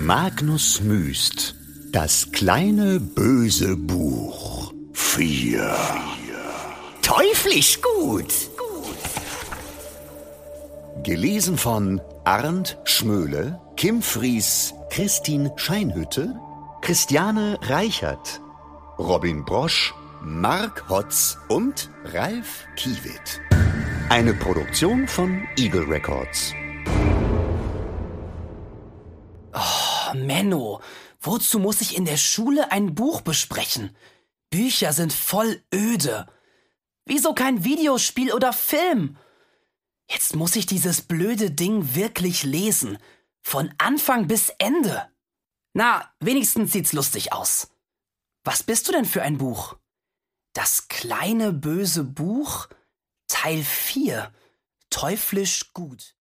Magnus Myst, das kleine böse Buch 4. Teuflisch gut! Gelesen von Arndt Schmöhle, Kim Fries, Christine Scheinhütte, Christiane Reichert, Robin Brosch, Mark Hotz und Ralf Kiewitt. Eine Produktion von Eagle Records. Oh, Menno, wozu muss ich in der Schule ein Buch besprechen? Bücher sind voll öde. Wieso kein Videospiel oder Film? Jetzt muss ich dieses blöde Ding wirklich lesen. Von Anfang bis Ende. Na, wenigstens sieht's lustig aus. Was bist du denn für ein Buch? Das kleine böse Buch? Teil 4. Teuflisch gut.